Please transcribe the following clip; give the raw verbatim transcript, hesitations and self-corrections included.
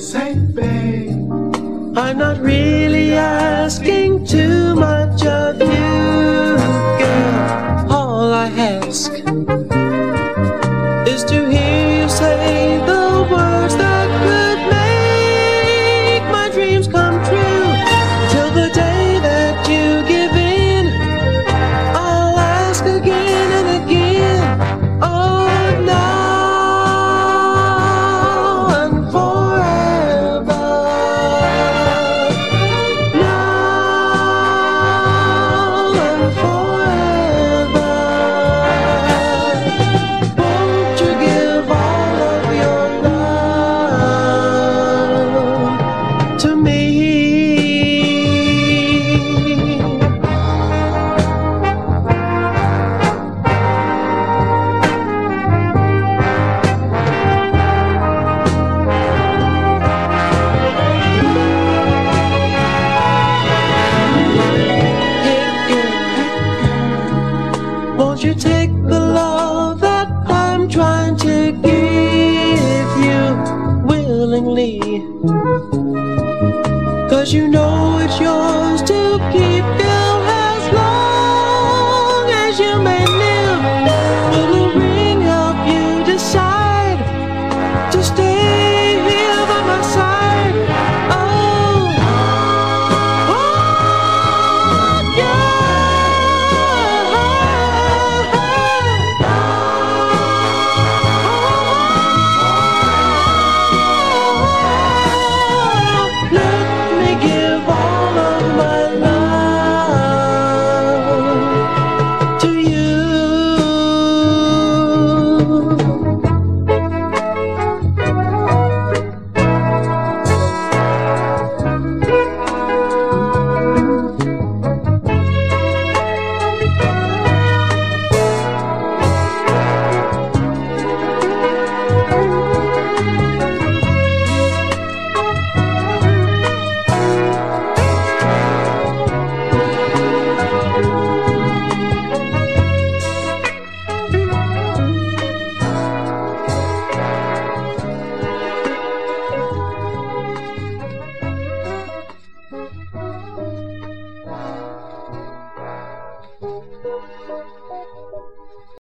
Say, babe, I'm not really asking too much of you, girl. All I ask is to hear you say the words that could make my dreams come true. Till the day that you give in, I'll ask again and again. Oh, now and forever. Now and forever. Won't you give all of your love to me? Won't you take the love that I'm trying to give you willingly? 'Cause you know it's yours to keep, girl.